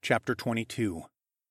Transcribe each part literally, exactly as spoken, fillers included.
Chapter twenty-two.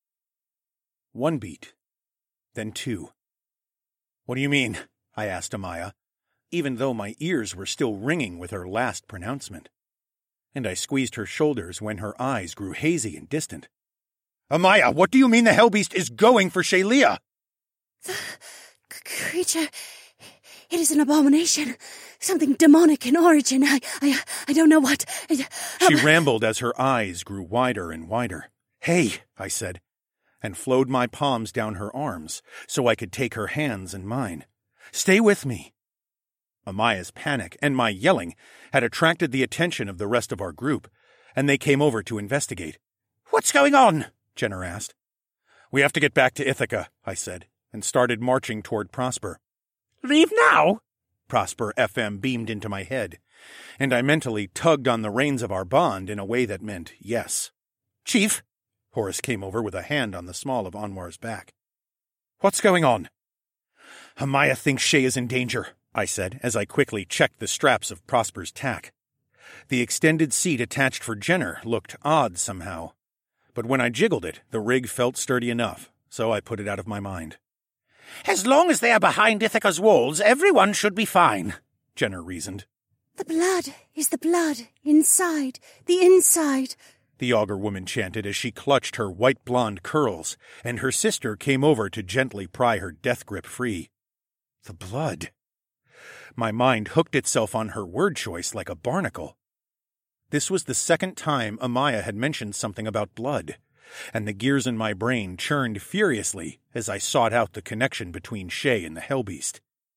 One beat, then two. "What do you mean?" I asked Amaya, even though my ears were still ringing with her last pronouncement. And I squeezed her shoulders when her eyes grew hazy and distant. "Amaya, what do you mean the Hellbeast is going for Shaelia?" The c- creature... It is an abomination. Something demonic in origin. I... I... I don't know what... I, She rambled as her eyes grew wider and wider. "Hey," I said, and flowed my palms down her arms so I could take her hands in mine. "Stay with me." Amaya's panic and my yelling had attracted the attention of the rest of our group, and they came over to investigate. "What's going on?" Jenner asked. "We have to get back to Ithaca," I said, and started marching toward Prosper. "Leave now?" Prosper F M beamed into my head, and I mentally tugged on the reins of our bond in a way that meant yes. "Chief," Horace came over with a hand on the small of Anwar's back. "What's going on?" "Amaya thinks Shay is in danger," I said as I quickly checked the straps of Prosper's tack. The extended seat attached for Jenner looked odd somehow, but when I jiggled it, the rig felt sturdy enough, so I put it out of my mind. "As long as they are behind Ithaca's walls, everyone should be fine," Jenner reasoned. The blood is the blood. Inside. The inside. The augur woman chanted as she clutched her white blonde curls, and her sister came over to gently pry her death grip free. The blood. My mind hooked itself on her word choice like a barnacle. This was the second time Amaya had mentioned something about blood, and the gears in my brain churned furiously as I sought out the connection between Shay and the Hellbeast.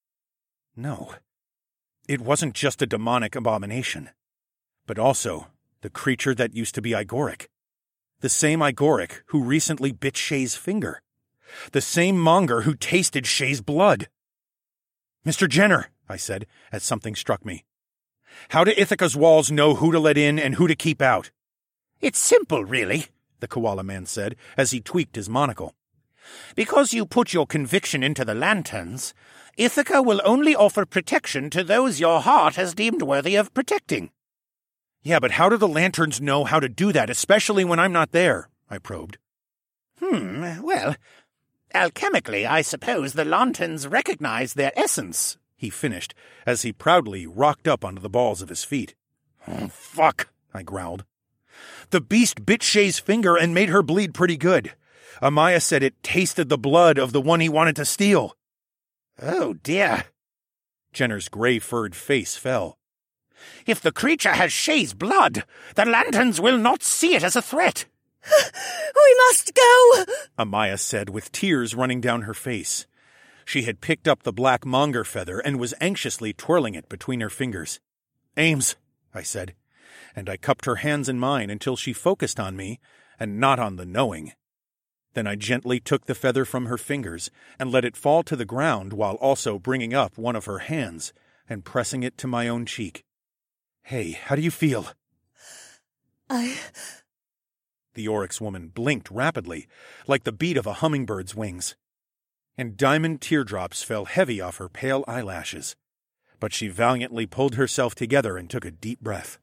No, it wasn't just a demonic abomination, but also the creature that used to be Igoric. The same Igoric who recently bit Shay's finger. The same monger who tasted Shay's blood. "Mister Jenner," I said, as something struck me. "How do Ithaca's walls know who to let in and who to keep out?" "It's simple, really," the koala man said as he tweaked his monocle. "Because you put your conviction into the lanterns, Ithaca will only offer protection to those your heart has deemed worthy of protecting." "Yeah, but how do the lanterns know how to do that, especially when I'm not there?" I probed. Hmm, well, alchemically, I suppose the lanterns recognize their essence," he finished as he proudly rocked up onto the balls of his feet. "Oh, fuck," I growled. "The beast bit Shay's finger and made her bleed pretty good. Amaya said it tasted the blood of the one he wanted to steal." "Oh, dear." Jenner's gray-furred face fell. "If the creature has Shay's blood, the lanterns will not see it as a threat." "We must go," Amaya said with tears running down her face. She had picked up the black monger feather and was anxiously twirling it between her fingers. "Ames," I said, and I cupped her hands in mine until she focused on me and not on the knowing. Then I gently took the feather from her fingers and let it fall to the ground while also bringing up one of her hands and pressing it to my own cheek. "Hey, how do you feel?" I... The Oryx woman blinked rapidly, like the beat of a hummingbird's wings, and diamond teardrops fell heavy off her pale eyelashes. But she valiantly pulled herself together and took a deep breath.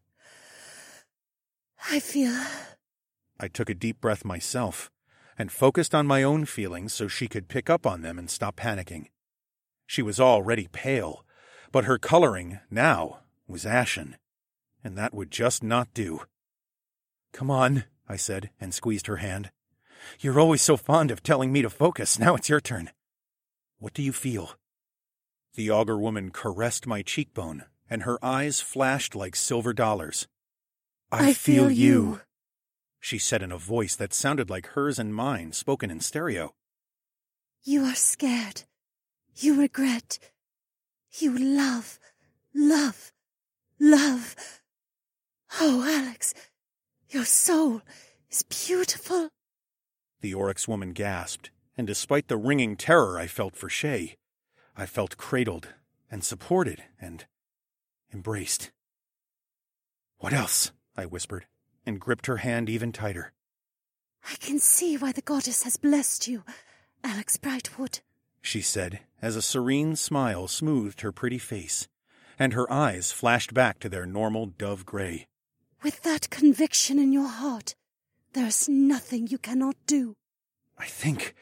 I feel... I took a deep breath myself, and focused on my own feelings so she could pick up on them and stop panicking. She was already pale, but her coloring, now, was ashen, and that would just not do. "Come on," I said, and squeezed her hand. "You're always so fond of telling me to focus. Now it's your turn. What do you feel?" The augur woman caressed my cheekbone, and her eyes flashed like silver dollars. I, I feel, feel you. you. She said in a voice that sounded like hers and mine, spoken in stereo. "You are scared. You regret. You love, love, love. Oh, Alex, your soul is beautiful." The Oryx woman gasped, and despite the ringing terror I felt for Shay, I felt cradled and supported and embraced. "What else?" I whispered, and gripped her hand even tighter. "I can see why the goddess has blessed you, Alex Brightwood," she said, as a serene smile smoothed her pretty face, and her eyes flashed back to their normal dove gray. "With that conviction in your heart, There's nothing you cannot do. I think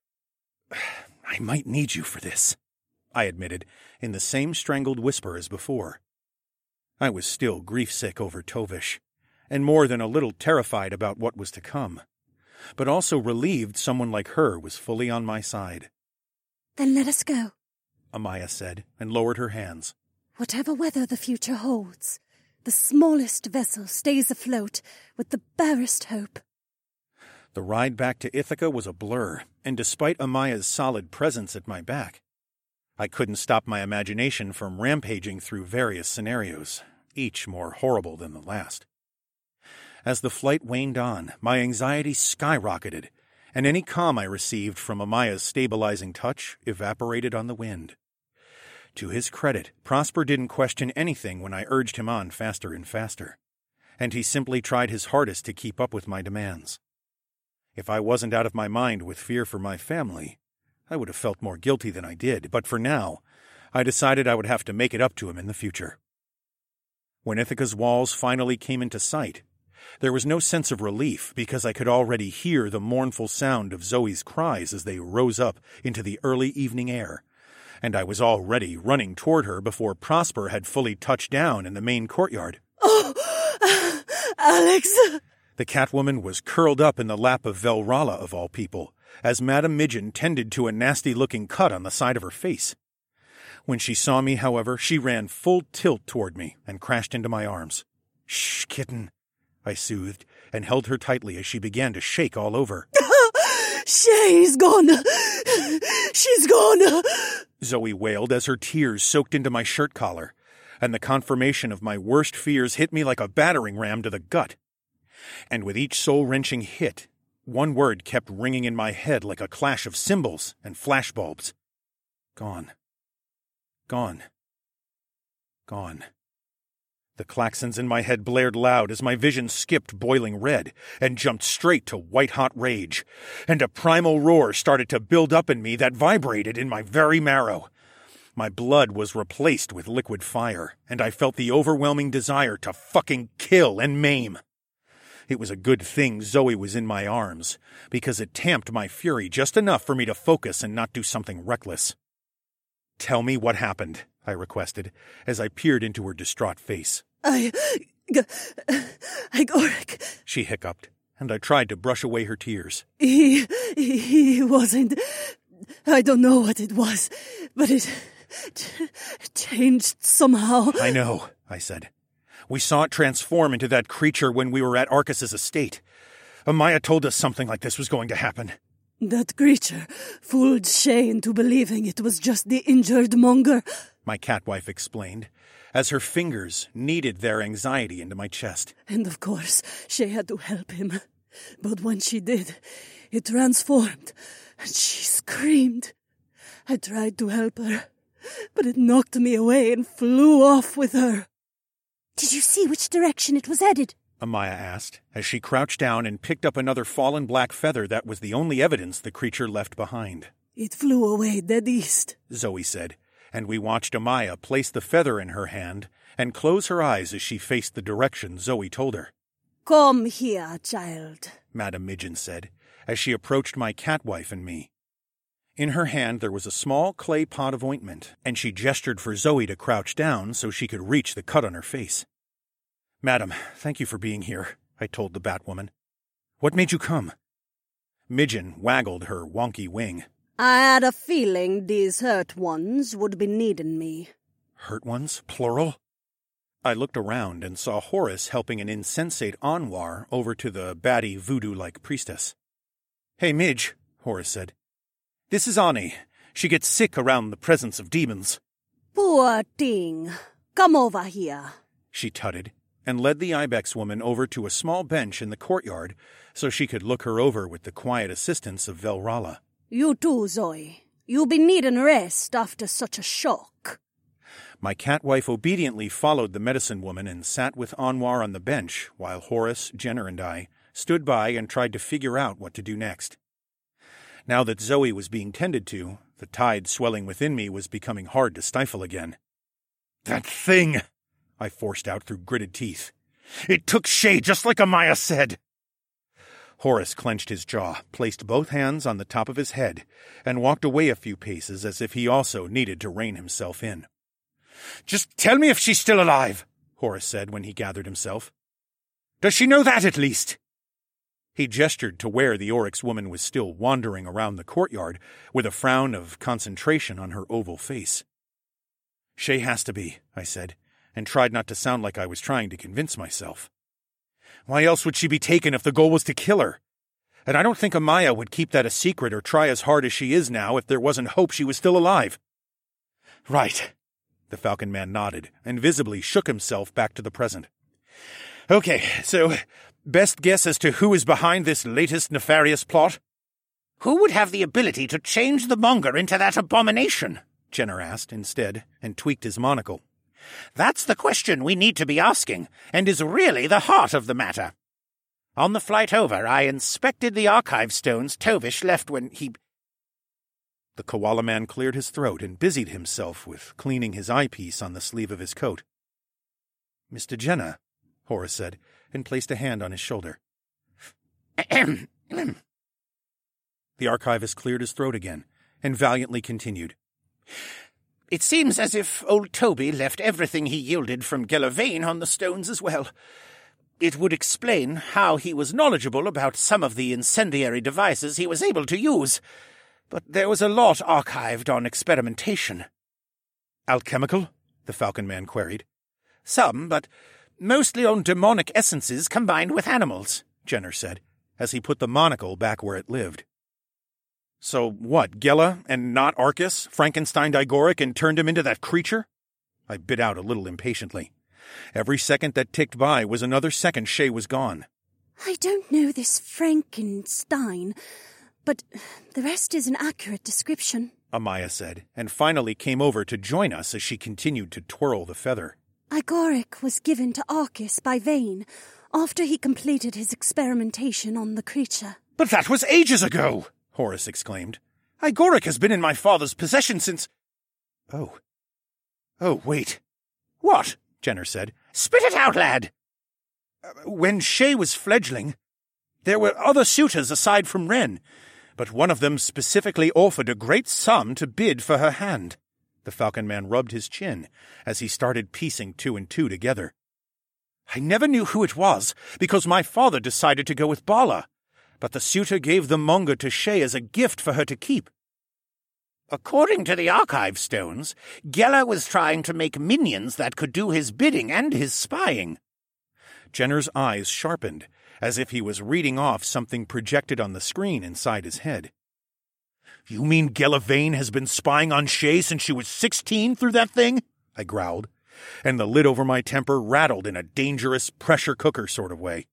I might need you for this, I admitted, in the same strangled whisper as before. I was still grief-sick over Tovish, and more than a little terrified about what was to come, but also relieved someone like her was fully on my side. Then let us go, Amaya said, and lowered her hands. Whatever weather the future holds, the smallest vessel stays afloat with the barest hope. The ride back to Ithaca was a blur, and despite Amaya's solid presence at my back, I couldn't stop my imagination from rampaging through various scenarios, each more horrible than the last. As the flight waned on, my anxiety skyrocketed, and any calm I received from Amaya's stabilizing touch evaporated on the wind. To his credit, Prosper didn't question anything when I urged him on faster and faster, and he simply tried his hardest to keep up with my demands. If I wasn't out of my mind with fear for my family, I would have felt more guilty than I did, but for now, I decided I would have to make it up to him in the future. When Ithaca's walls finally came into sight, there was no sense of relief because I could already hear the mournful sound of Zoe's cries as they rose up into the early evening air, and I was already running toward her before Prosper had fully touched down in the main courtyard. Oh, Alex! The Catwoman was curled up in the lap of Velrala, of all people, as Madame Midgeon tended to a nasty-looking cut on the side of her face. When she saw me, however, she ran full tilt toward me and crashed into my arms. "Shh, kitten," I soothed, and held her tightly as she began to shake all over. She's gone! She's gone! Zoe wailed as her tears soaked into my shirt collar, and the confirmation of my worst fears hit me like a battering ram to the gut. And with each soul-wrenching hit, one word kept ringing in my head like a clash of cymbals and flashbulbs. Gone. Gone. Gone. The klaxons in my head blared loud as my vision skipped boiling red and jumped straight to white-hot rage, and a primal roar started to build up in me that vibrated in my very marrow. My blood was replaced with liquid fire, and I felt the overwhelming desire to fucking kill and maim. It was a good thing Zoe was in my arms, because it tamped my fury just enough for me to focus and not do something reckless. "Tell me what happened," I requested, as I peered into her distraught face. I... Igorek... She hiccuped, and I tried to brush away her tears. He... he wasn't... I don't know what it was, but it... T- changed somehow. I know, I said. We saw it transform into that creature when we were at Arcus's estate. Amaya told us something like this was going to happen. That creature fooled Shay into believing it was just the injured monger, my catwife explained, as her fingers kneaded their anxiety into my chest. And of course, Shay had to help him. But when she did, it transformed, and she screamed. I tried to help her, but it knocked me away and flew off with her. Did you see which direction it was headed? Amaya asked, as she crouched down and picked up another fallen black feather that was the only evidence the creature left behind. It flew away dead east, Zoe said, and we watched Amaya place the feather in her hand and close her eyes as she faced the direction Zoe told her. Come here, child, Madame Midgeon said, as she approached my catwife and me. In her hand there was a small clay pot of ointment, and she gestured for Zoe to crouch down so she could reach the cut on her face. "Madam, thank you for being here," I told the Batwoman. "What made you come?" Midgeon waggled her wonky wing. I had a feeling these hurt ones would be needing me. Hurt ones? Plural? I looked around and saw Horace helping an insensate Anwar over to the batty voodoo-like priestess. "Hey, Midge," Horace said. "This is Ani. She gets sick around the presence of demons." "Poor thing. Come over here," she tutted, and led the ibex woman over to a small bench in the courtyard so she could look her over with the quiet assistance of Velrala. "You too, Zoe. You'll be needing rest after such a shock." My catwife obediently followed the medicine woman and sat with Anwar on the bench while Horace, Jenner, and I stood by and tried to figure out what to do next. Now that Zoe was being tended to, the tide swelling within me was becoming hard to stifle again. "That thing!" I forced out through gritted teeth. "It took Shay just like Amaya said!" Horace clenched his jaw, placed both hands on the top of his head, and walked away a few paces as if he also needed to rein himself in. "Just tell me if she's still alive," Horace said when he gathered himself. "Does she know that at least?" He gestured to where the Oryx woman was still wandering around the courtyard with a frown of concentration on her oval face. "Shay has to be," I said, and tried not to sound like I was trying to convince myself. "Why else would she be taken if the goal was to kill her? And I don't think Amaya would keep that a secret or try as hard as she is now if there wasn't hope she was still alive." "Right." The Falcon Man nodded and visibly shook himself back to the present. "Okay, so best guess as to who is behind this latest nefarious plot?" "Who would have the ability to change the monger into that abomination?" Jenner asked instead, and tweaked his monocle. "That's the question we need to be asking, and is really the heart of the matter. On the flight over, I inspected the archive stones Tovish left when he—" The Koala Man cleared his throat and busied himself with cleaning his eyepiece on the sleeve of his coat. "Mister Jenner," Horace said, and placed a hand on his shoulder. Ahem. The archivist cleared his throat again, and valiantly continued. "It seems as if old Toby left everything he yielded from Gellervane on the stones as well. It would explain how he was knowledgeable about some of the incendiary devices he was able to use, but there was a lot archived on experimentation." "Alchemical?" the Falcon Man queried. "Some, but mostly on demonic essences combined with animals," Jenner said, as he put the monocle back where it lived. "So what, Gela, and not Arcus, Frankenstein Igoric and turned him into that creature?" I bit out a little impatiently. Every second that ticked by was another second Shay was gone. "I don't know this Frankenstein, but the rest is an accurate description," Amaya said, and finally came over to join us as she continued to twirl the feather. "Igoric was given to Arcus by Vane after he completed his experimentation on the creature." "But that was ages ago!" Horace exclaimed. "Igoric has been in my father's possession since—" Oh. Oh, wait. "What?" Jenner said. "Spit it out, lad!" Uh, when Shay was fledgling, there were other suitors aside from Wren, but one of them specifically offered a great sum to bid for her hand." The Falcon Man rubbed his chin as he started piecing two and two together. "I never knew who it was, because my father decided to go with Bala, but the suitor gave the monger to Shay as a gift for her to keep." "According to the archive stones, Geller was trying to make minions that could do his bidding and his spying." Jenner's eyes sharpened, as if he was reading off something projected on the screen inside his head. "You mean Gellervane has been spying on Shay since she was sixteen through that thing?" I growled, and the lid over my temper rattled in a dangerous pressure cooker sort of way.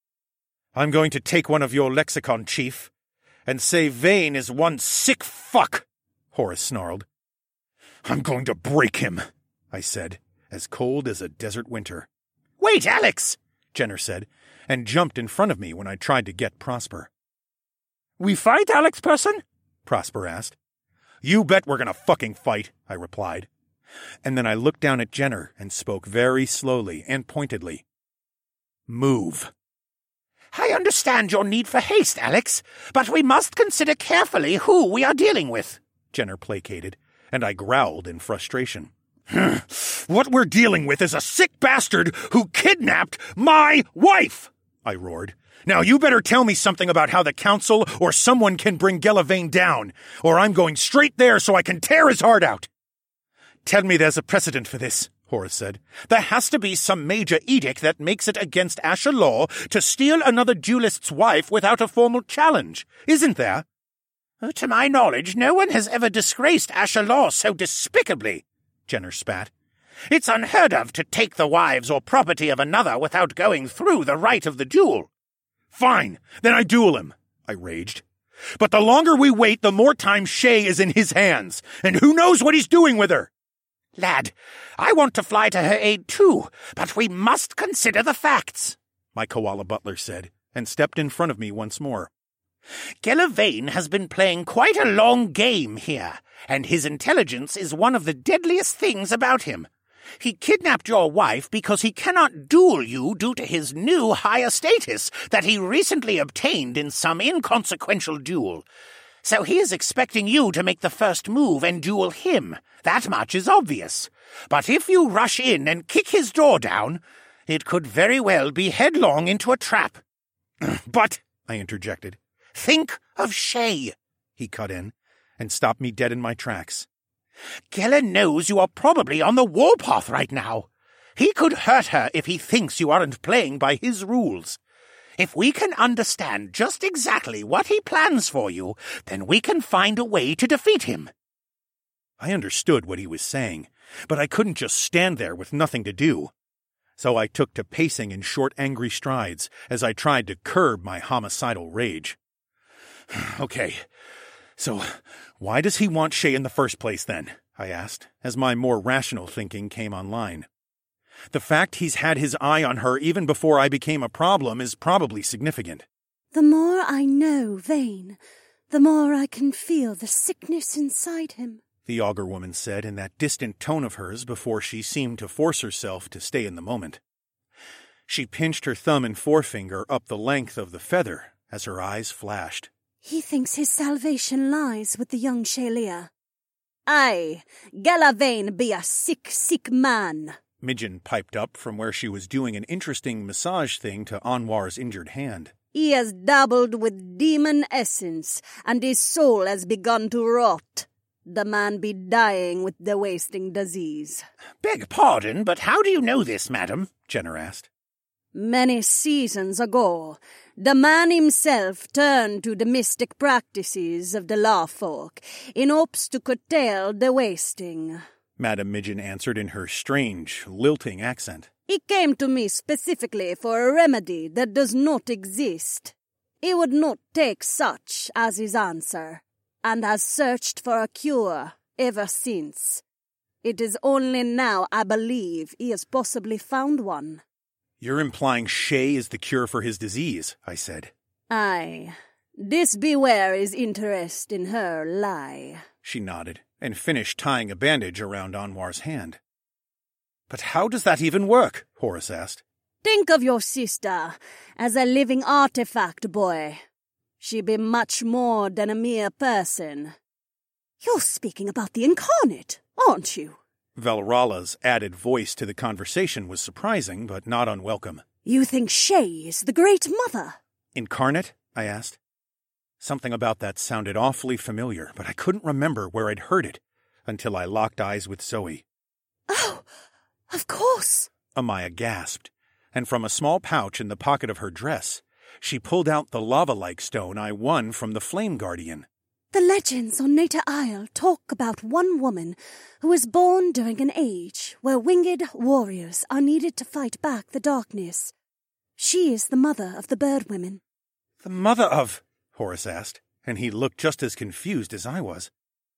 "I'm going to take one of your lexicon, Chief, and say Vane is one sick fuck," Horace snarled. "I'm going to break him," I said, as cold as a desert winter. "Wait, Alex!" Jenner said, and jumped in front of me when I tried to get Prosper. "We fight, Alex person?" Prosper asked. "You bet we're going to fucking fight," I replied. And then I looked down at Jenner and spoke very slowly and pointedly. "Move." "I understand your need for haste, Alex, but we must consider carefully who we are dealing with," Jenner placated, and I growled in frustration. "What we're dealing with is a sick bastard who kidnapped my wife!" I roared. "Now you better tell me something about how the council or someone can bring Gellervane down, or I'm going straight there so I can tear his heart out." "Tell me there's a precedent for this," Horace said. "There has to be some major edict that makes it against Asher law to steal another duelist's wife without a formal challenge, isn't there?" "To my knowledge, no one has ever disgraced Asher law so despicably," Jenner spat. "It's unheard of to take the wives or property of another without going through the rite of the duel." "Fine, then I duel him," I raged. "But the longer we wait, the more time Shay is in his hands, and who knows what he's doing with her?" "Lad, I want to fly to her aid too, but we must consider the facts," my koala butler said, and stepped in front of me once more. "Gellervane has been playing quite a long game here, and his intelligence is one of the deadliest things about him. He kidnapped your wife because he cannot duel you due to his new higher status that he recently obtained in some inconsequential duel. So he is expecting you to make the first move and duel him. That much is obvious. But if you rush in and kick his door down, it could very well be headlong into a trap. But, I interjected, think of Shay, he cut in, and stopped me dead in my tracks. Geller knows you are probably on the warpath right now. He could hurt her if he thinks you aren't playing by his rules. If we can understand just exactly what he plans for you, then we can find a way to defeat him. I understood what he was saying, but I couldn't just stand there with nothing to do. So I took to pacing in short, angry strides as I tried to curb my homicidal rage. Okay, so why does he want Shay in the first place, then? I asked, as my more rational thinking came online. The fact he's had his eye on her even before I became a problem is probably significant. The more I know Vane, the more I can feel the sickness inside him, the augur woman said in that distant tone of hers before she seemed to force herself to stay in the moment. She pinched her thumb and forefinger up the length of the feather as her eyes flashed. He thinks his salvation lies with the young Shelia. Aye, Geller Vane be a sick, sick man, Midgeon piped up from where she was doing an interesting massage thing to Anwar's injured hand. He has dabbled with demon essence, and his soul has begun to rot. The man be dying with the wasting disease. Beg pardon, but how do you know this, madam? Jenner asked. Many seasons ago, the man himself turned to the mystic practices of the law folk in hopes to curtail the wasting, Madam Midgeon answered in her strange, lilting accent. He came to me specifically for a remedy that does not exist. He would not take such as his answer, and has searched for a cure ever since. It is only now I believe he has possibly found one. You're implying Shay is the cure for his disease, I said. Aye. This be where his interest in her lie. She nodded, and finished tying a bandage around Anwar's hand. But how does that even work? Horace asked. Think of your sister as a living artifact, boy. She be much more than a mere person. You're speaking about the incarnate, aren't you? Valralla's added voice to the conversation was surprising, but not unwelcome. You think Shay is the Great Mother? Incarnate? I asked. Something about that sounded awfully familiar, but I couldn't remember where I'd heard it, until I locked eyes with Zoe. Oh, of course, Amaya gasped, and from a small pouch in the pocket of her dress, she pulled out the lava-like stone I won from the Flame Guardian. The legends on Nata Isle talk about one woman who was born during an age where winged warriors are needed to fight back the darkness. She is the mother of the bird women. The mother of... Horace asked, and he looked just as confused as I was.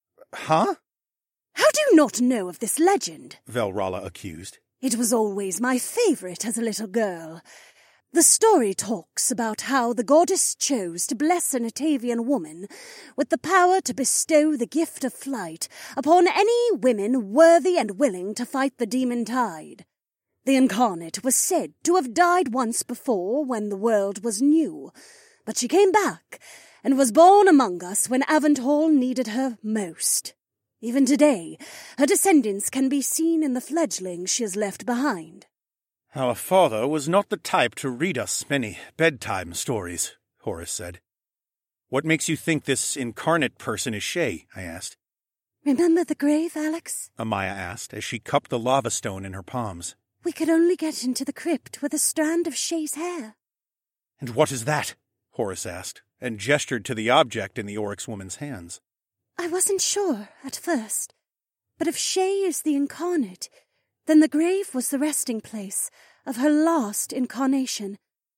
Huh? How do you not know of this legend? Valralla accused. It was always my favorite as a little girl. The story talks about how the goddess chose to bless an Atavian woman with the power to bestow the gift of flight upon any women worthy and willing to fight the demon tide. The incarnate was said to have died once before when the world was new, but she came back and was born among us when Aventall needed her most. Even today, her descendants can be seen in the fledglings she has left behind. Our father was not the type to read us many bedtime stories, Horace said. What makes you think this incarnate person is Shay? I asked. Remember the grave, Alex? Amaya asked as she cupped the lava stone in her palms. We could only get into the crypt with a strand of Shay's hair. And what is that? Horace asked, and gestured to the object in the Oryx woman's hands. I wasn't sure at first, but if Shay is the incarnate, then the grave was the resting place of her last incarnation,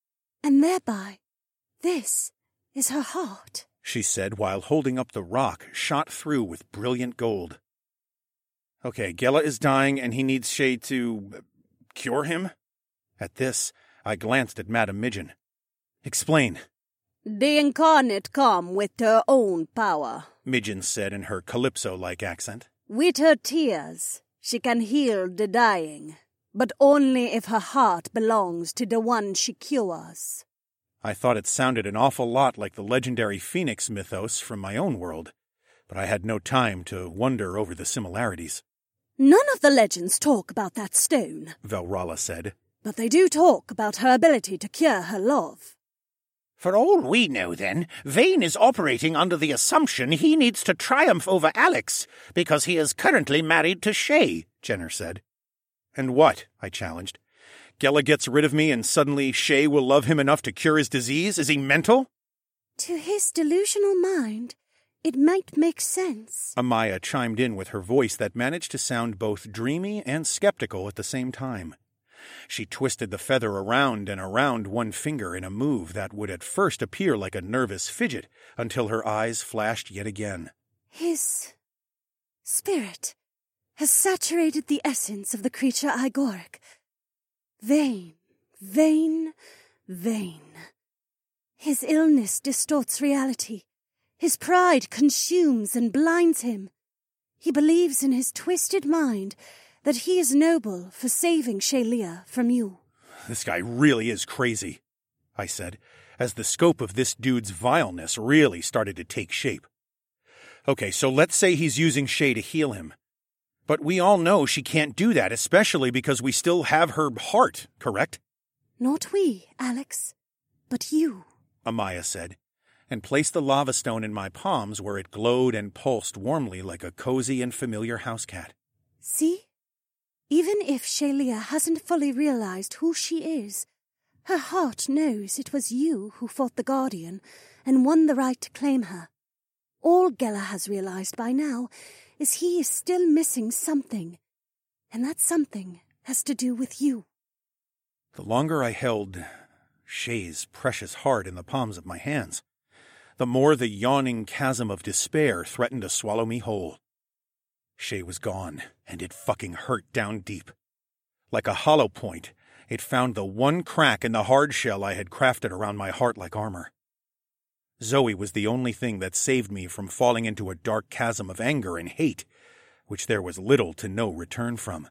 and thereby this is her heart, she said while holding up the rock shot through with brilliant gold. Okay, Geller is dying and he needs Shay to... Uh, cure him? At this, I glanced at Madam Midgeon. Explain. The incarnate come with her own power, Midgeon said in her calypso-like accent. With her tears, She can heal the dying, but only if her heart belongs to the one she cures. I thought it sounded an awful lot like the legendary Phoenix mythos from my own world, but I had no time to wonder over the similarities. None of the legends talk about that stone, Velrala said. But they do talk about her ability to cure her love. For all we know, then, Vane is operating under the assumption he needs to triumph over Alex because he is currently married to Shay, Jenner said. And what? I challenged. Gela gets rid of me and suddenly Shay will love him enough to cure his disease? Is he mental? To his delusional mind, it might make sense. Amaya chimed in with her voice that managed to sound both dreamy and skeptical at the same time. She twisted the feather around and around one finger in a move that would at first appear like a nervous fidget until her eyes flashed yet again. His spirit has saturated the essence of the creature Igoric. Vane, Vane, Vane. His illness distorts reality. His pride consumes and blinds him. He believes in his twisted mind that he is noble for saving Shalia from you. This guy really is crazy, I said, as the scope of this dude's vileness really started to take shape. Okay, so let's say he's using Shay to heal him. But we all know she can't do that, especially because we still have her heart, correct? Not we, Alex, but you, Amaya said, and placed the lava stone in my palms where it glowed and pulsed warmly like a cozy and familiar house cat. See? Even if Shalia hasn't fully realized who she is, her heart knows it was you who fought the Guardian and won the right to claim her. All Gela has realized by now is he is still missing something, and that something has to do with you. The longer I held Shay's precious heart in the palms of my hands, the more the yawning chasm of despair threatened to swallow me whole. Shay was gone, and it fucking hurt down deep. Like a hollow point, it found the one crack in the hard shell I had crafted around my heart like armor. Zoe was the only thing that saved me from falling into a dark chasm of anger and hate, which there was little to no return from.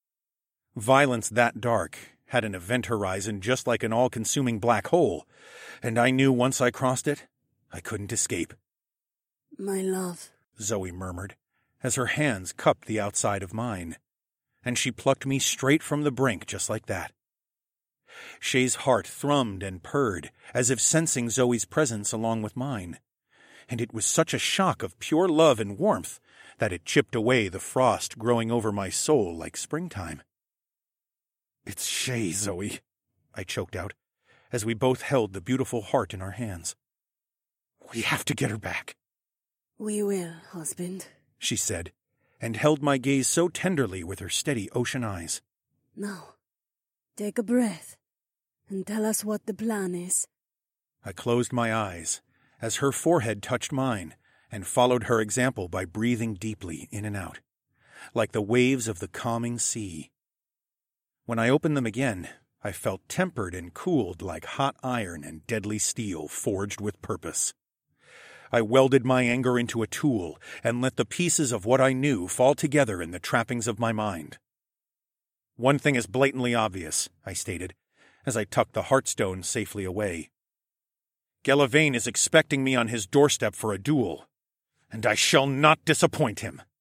Violence that dark had an event horizon just like an all-consuming black hole, and I knew once I crossed it, I couldn't escape. My love, Zoe murmured, as her hands cupped the outside of mine, and she plucked me straight from the brink just like that. Shay's heart thrummed and purred, as if sensing Zoe's presence along with mine, and it was such a shock of pure love and warmth that it chipped away the frost growing over my soul like springtime. "It's Shay, Zoe," I choked out, as we both held the beautiful heart in our hands. "We have to get her back." "We will, husband," she said, and held my gaze so tenderly with her steady ocean eyes. "Now, take a breath, and tell us what the plan is." I closed my eyes, as her forehead touched mine, and followed her example by breathing deeply in and out, like the waves of the calming sea. When I opened them again, I felt tempered and cooled like hot iron and deadly steel forged with purpose. I welded my anger into a tool and let the pieces of what I knew fall together in the trappings of my mind. "One thing is blatantly obvious," I stated, as I tucked the Heartstone safely away. "Gela Vane is expecting me on his doorstep for a duel, and I shall not disappoint him."